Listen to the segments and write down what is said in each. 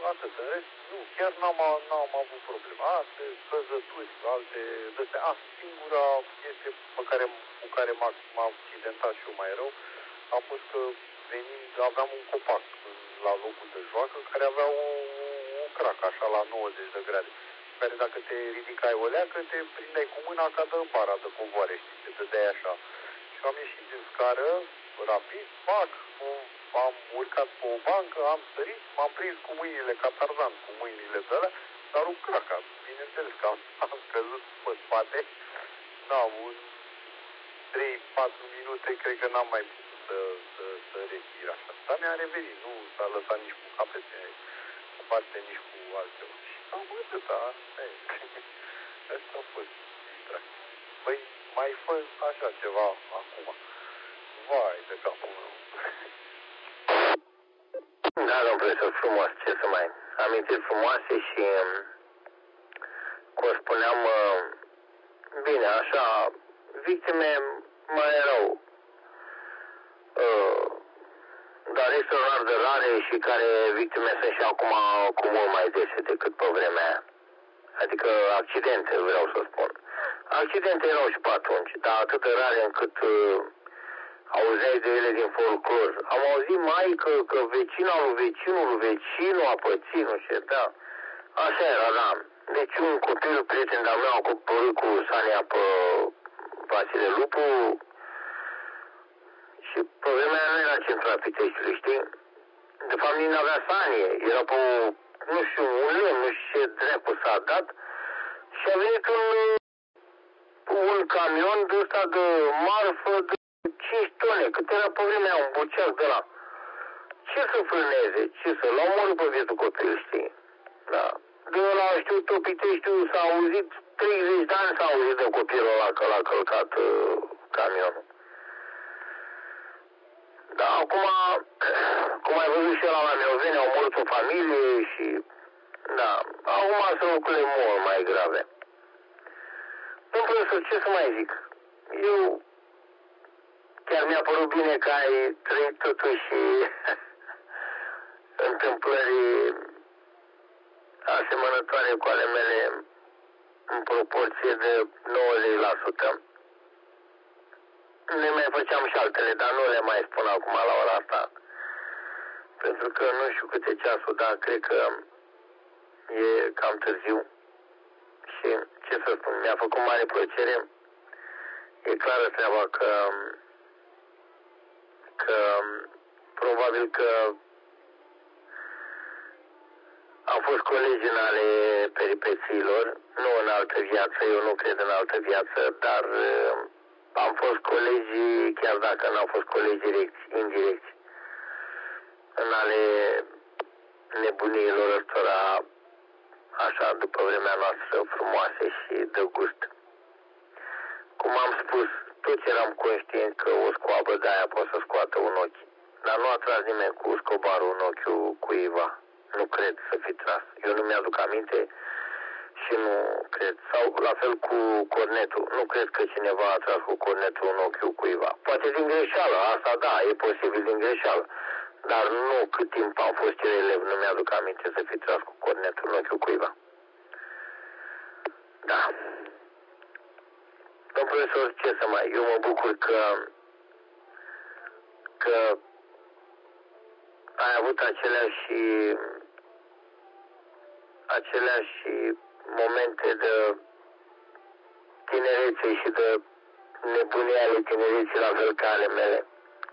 atât. În rest, nu, chiar n-am avut probleme. Alte căzături, alte de-astea. Singura chestie cu care m-a accidentat și eu mai rău a fost că venind, aveam un copac la locul de joacă care avea o cracă așa la 90 de grade. Care dacă te ridicai o leacă, te prindeai cu mâna ca de bara de covoare, știi, te dădeai așa. Și am ieșit din scară, rapid, am urcat pe o bancă, am sărit, m-am prins cu mâinile ca Tarzan, cu mâinile de alea, dar rupt craca. Bineînțeles că am căzut pe spate, un 3-4 minute, cred că n-am mai putut să respir așa. Dar mi-a revenit, nu s-a lăsat nici cu capete, cu parte, nici cu altceva. Și cam atâta, asta e. Asta a fost distracție. Păi, mai fă așa ceva acum. Vai de capul meu. Da, domnul profesor, frumos, ce să mai... Amintiri frumoase și, cum spuneam, bine, așa, victime mai erau, dar extraordinar de rare și care victime sunt și acum cu mult mai dese decât pe vremea aia. Adică accidente, vreau să spun. Accidente erau și pe atunci, dar atât de rare încât auzeai de ele din folclor. Am auzit mai că vecinul a pățit, nu știu, da. Așa era, da. Deci un copil, prieten de-al meu, a coborât cu Sania pe Vasile Lupu și pe vremea aia nu era centra Piteștiului, știi? De fapt, nici n-avea Sanie. Era pe, nu știu, un lemn, nu știu ce dracu s-a dat și a venit un camion de ăsta de marfă de 5 tone, cât era pe vremea un buceac de la. Ce să frâneze? Ce să? L-au omorât pe vietul copil, știi? Da. De ăla, știu, Topiteștiul s-a auzit, 30 de ani s-a auzit de copilul ăla că l-a călcat camionul. Da, acum, cum ai văzut și ăla la Neoveni, au omorât o familie și... Da, acum sunt lucrurile mult mai grave. Domnul profesor, ce să mai zic? Eu... Chiar mi-a părut bine că ai trăit totuși întâmplări asemănătoare cu ale mele în proporție de 90%. Ne mai făceam și altele, dar nu le mai spun acum la ora asta. Pentru că nu știu cât e ceasul, dar cred că e cam târziu. Și ce să spun, mi-a făcut mare plăcere. E clară treaba că probabil că am fost colegi în ale peripețiilor, nu în altă viață, eu nu cred în altă viață, dar am fost colegi, chiar dacă n-am fost colegi indirecți, în ale nebuniilor ăstora, așa, după vremea noastră, frumoase și de gust. Cum am spus, toți eram conștienți că o scoabă de aia poate să scoată un ochi, dar nu a tras nimeni cu scobarul în ochiul cuiva. Nu cred să fi tras. Eu nu mi-aduc aminte și nu cred. Sau la fel cu cornetul. Nu cred că cineva a tras cu cornetul în ochiul cuiva. Poate din greșeală, asta da, e posibil din greșeală. Dar nu cât timp am fost eu elev, nu mi-aduc aminte să fi tras cu cornetul în ochiul cuiva. Da. Domnul profesor, ce să mai... Eu mă bucur că ai avut aceleași momente de tinerețe și de nebunie ale tinereții la fel ca ale mele.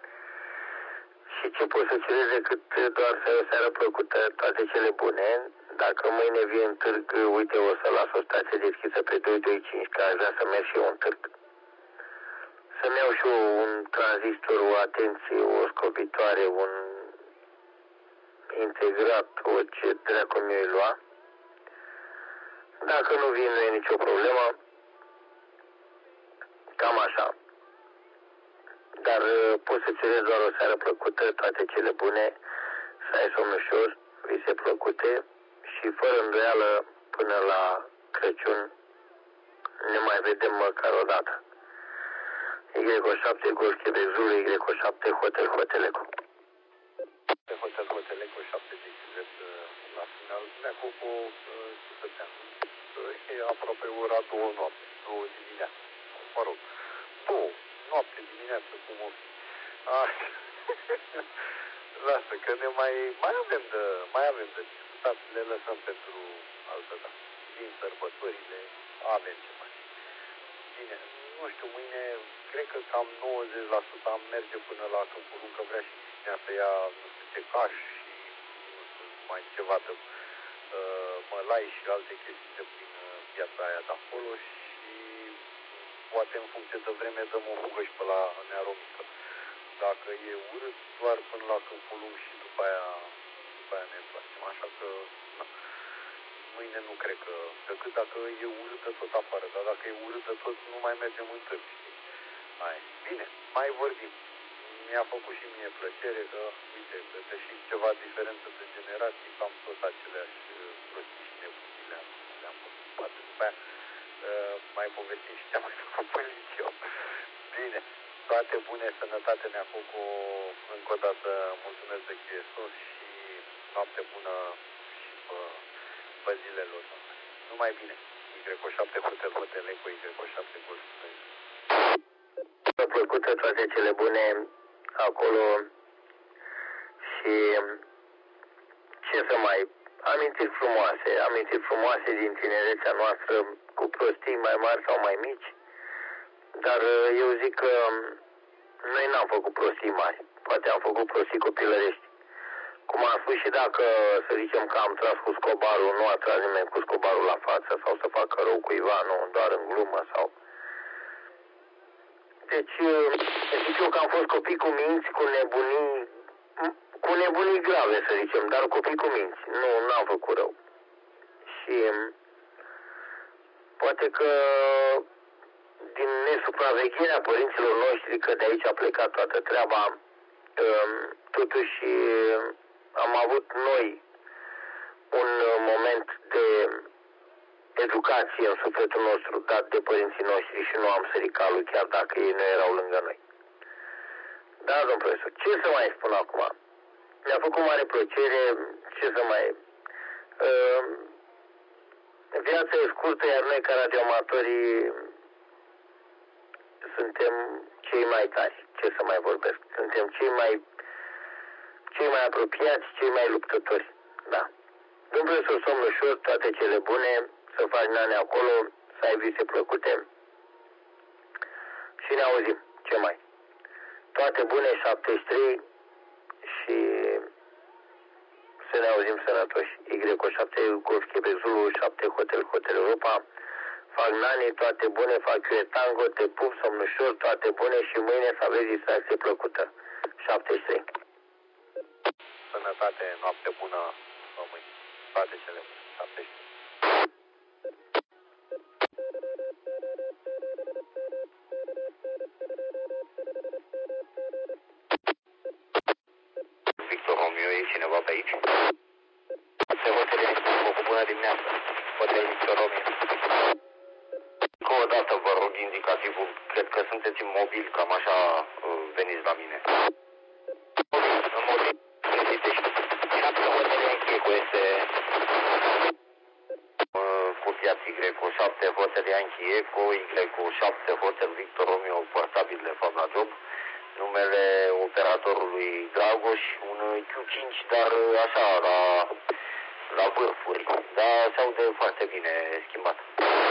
Și ce pot să cerez decât doar să ai o seară plăcută, toate cele bune. Dacă mâine vii în târg, uite, o să las o stație deschisă pe 225, că aș vrea să merg și eu în târg. Să-mi iau și eu un tranzistor, o atenție, o scobitoare, un integrat, orice dracu mi-o lua. Dacă nu vin, nu e nicio problemă. Cam așa. Dar pot să cerez doar o seară plăcută, toate cele bune, să ai somn ușor, vise plăcute și fără îndoială până la Crăciun ne mai vedem măcar o dată. Y7 Golf Quebec Zulu, Y7 Hotel Hoteleco. Hotel Hoteleco 7 de la final. acum cu ce stăteam. E aproape ora 2 noapte, 2 dimineața. Mă rog, 2 noapte dimineață, cum o fi. Lasă, că ne mai avem de discutat, le lăsăm pentru altă dată. Din sărbătorile avem ce mai. Bine, nu știu, mâine cred că cam 90% am merge până la Câmpul Lung, că vrea și Cristina să ia nu știu ce caș și nu știu, mai ceva de mălai și alte chestii de prin piața aia de acolo și poate în funcție de vreme dăm o fugă și pe la Nearomică. Dacă e urât, doar până la Câmpul Lung și după aia ne întoarcem. Așa că, na, mâine nu cred că, decât dacă e urâtă tot afară, dar dacă e urâtă tot, nu mai mergem în târg, știi? Hai, bine, mai vorbim. Mi-a făcut și mie plăcere că, uite, că deși ceva diferență de generații, cam tot aceleași prostii și nebunii le-am făcut. Poate după aia mai povestim și ce-am mai făcut părinți eu. Bine, toate bune, sănătate, Neacoco, încă o dată mulțumesc de chestii și noapte bună și pe zilelor. Numai bine. Y7 Hotel Hotel Eco, Y7 Golf. Mi-a plăcut toate cele bune acolo și ce să mai... Amintiri frumoase din tinerețea noastră, cu prostii mai mari sau mai mici, dar eu zic că noi n-am făcut prostii mari, poate am făcut prostii copilărești. Cum am spus, și dacă, să zicem că am tras cu scobarul, nu a tras nimeni cu scobarul la față sau să facă rău cuiva, nu, doar în glumă sau... Deci, zic eu că am fost copii cu minți, cu nebunii grave, să zicem, dar copii cu minți. Nu, n-am făcut rău. Și poate că din nesupravegherea părinților noștri, că de aici a plecat toată treaba, totuși am avut noi un moment de educație în sufletul nostru dat de părinții noștri și nu am sărit calul, chiar dacă ei nu erau lângă noi. Da, domn profesor, ce să mai spun acum? Mi-a făcut mare plăcere, ce să mai... Viața e scurtă, iar noi ca radioamatorii suntem cei mai tari, ce să mai vorbesc. Suntem cei mai apropiați, cei mai luptători. Da. Domn profesor, somn ușor, toate cele bune, să faci nane acolo, să ai vise plăcute și ne auzim. Ce mai? Toate bune, 73 și să ne auzim sănătoși. Y7 Golf Quebec Zulu, 7 Hotel Europa. Fac nani, toate bune, fac eu tango, te pup, somn ușor, toate bune și mâine să aveți distracție plăcută. 73. Sănătate, noapte bună, mâine. Toate cele bune. 73. Victor Romeo, e cineva pe aici? Se hotele, o bună dimineața. Hotel Victor Romeo. Încă o dată vă rog indicativul, cred că sunteți imobil, cam așa veniți la mine. În mobil, găsite și 7 hotele Anchieco este copiați Y7 hotele Anchieco, Y7 Hotel Victor Romeo, portabil de fapt la job. Numele operatorului Dragoș, un Q5, dar așa, la vârfuri. Dar se aude foarte bine schimbat.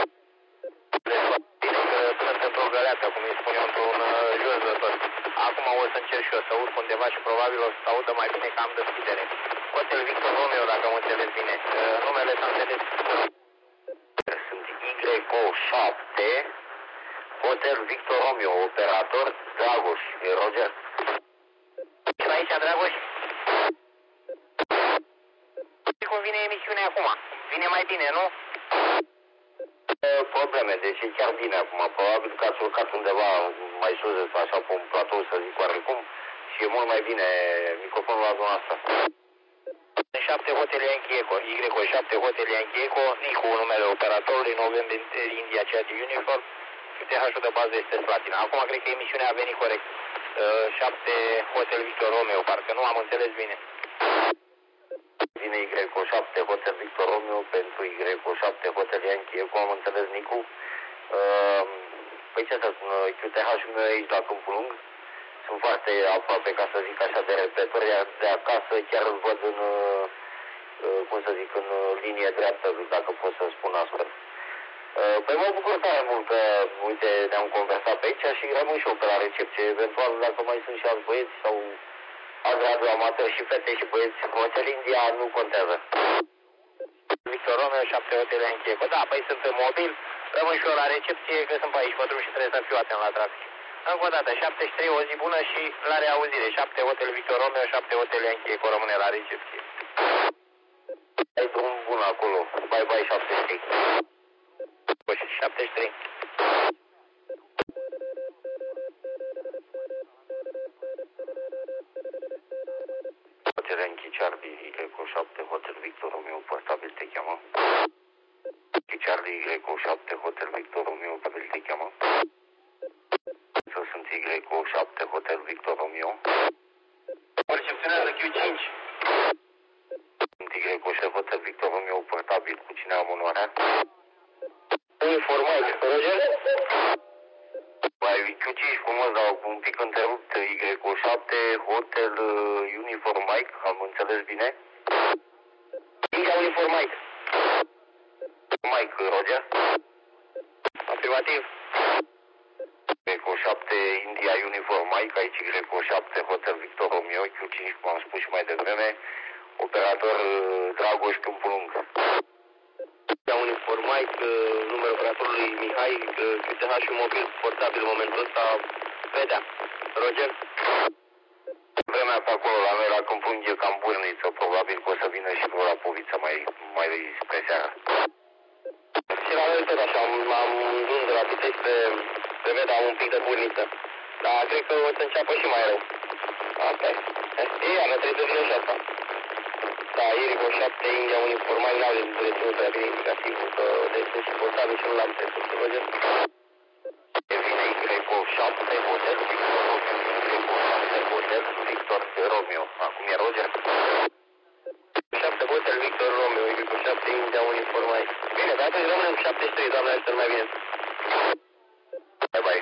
Bine că sunt într-o găleată, cum îi spun eu, într-un jos de tot. Acum o să încerc și eu să urc undeva și probabil o să audă mai bine că am deschidere. Hotel Victor Romeo, dacă mă înțeles bine. Numele s-a înțeles. Sunt Y7, Hotel Victor Romeo, operator Dragoș, Roger. Și aici, Dragoș? Cum vine emisiunea acum? Vine mai bine, nu? Probleme, deci e chiar bine acum. Probabil că ați urcat undeva mai sus, așa, pe un platou, să zic oarecum, și e mult mai bine microfonul la zona asta. 7 Hotel Anchieco, Y7 Hotel Anchieco, Nicu, numele operatorului, November India, ceea ce Uniform, TH-ul de bază este Slatina. Acum cred că emisiunea a venit corect. 7 Hotel Victor Romeo, parcă nu am înțeles bine. Vine Y7 Hotel Victor Romeo. Victor Y7 Hotel Yankee Eco, am înțeles, Nicu. Păi ce să spun, QTH-ul meu e aici la Câmpul Lung. Sunt foarte aproape, ca să zic așa, de repetor, iar de acasă chiar îl văd în, cum să zic, în linie dreaptă, dacă pot să spun astfel. Păi mă bucur tare mult că, uite, ne-am conversat pe aici și rămân și eu pe la recepție. Eventual, dacă mai sunt și alți băieți sau alți radioamatori și fete și băieți, Hotel India nu contează. Victor Romeo 7 Hotel Yankee Eco. Da, păi sunt mobil, rămân și eu la recepție, că sunt pe aici pe drum și trebuie să fiu atent la trafic. Încă o dată, 73, o zi bună și la reauzire. 7 Hotel Victor Romeo, 7 Hotel Yankee Eco, rămâne la recepție. Ai drum bun acolo. Bye bye 73. 73. Hotel Yankee Charlie Eco 7 Hotel Victor Romeo, portabil te cheamă. Charlie Y7 Hotel Victor Romeo, portabil te cheamă. Sunt Y7 Hotel Victor Romeo. Recepționează Q5. Sunt Y7 Hotel Victor Romeo, portabil, cu cine am onoarea? Uniformat, Roger? Mai Q5 frumos, dar un pic întrerupt, Y7 Hotel Uniform Mike, am înțeles bine? India Uniform Mike. Mike, Roger? Afirmativ. Y7 India Uniform Mike, aici Y7 Hotel Victor Romeo, Q5, cum am spus și mai devreme, operator Dragoș Câmpul Lung. India Uniform Mike, numărul operatorului Mihai, QTH și mobil portabil în momentul ăsta, vedea. Roger? Vremea pe acolo, la noi la Câmpul Lung e cam burniță, probabil că o să vină și la Poviță mai spre seara. Și la noi tot așa, am drum de la Pitești pe Veda, un pic de burniță. Dar cred că o să înceapă și mai rău. Asta e. E iarnă, trebuie să vină și asta. Da, Y7 India Uniformai n-au de ținut prea bine indicativul, că de sunt și portabil și nu l-am trecut, Roger. Vine Y7 Hotel Victor Victor Romeo. Acum e Roger. 7 Hotel Victor Romeo, Y7 India Uniformai. Bine, dar atunci rămânem cu 73, doamne, ajută mai bine. Bye bye.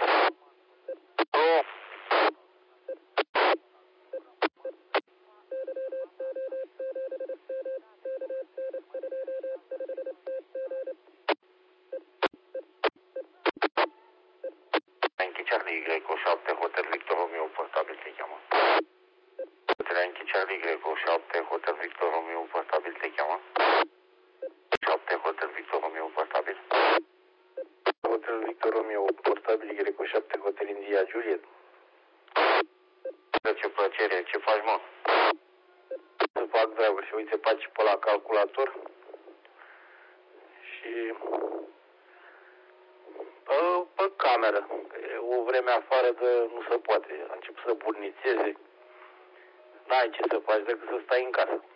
Charlie Y7 Hotel Victor Romeo, portabil te cheamă. Hotel Charlie Y7 Hotel Victor Romeo, portabil te cheamă. 7 Hotel Victor Romeo, portabil. Hotel Victor Romeo, portabil Y7 Hotel India Juliet. Ce plăcere, ce faci, mă? Să fac dragul și uite, faci pe la calculator și pe cameră. O vreme afară de nu se poate. A început să burnițeze. N-ai ce să faci decât să stai în casă.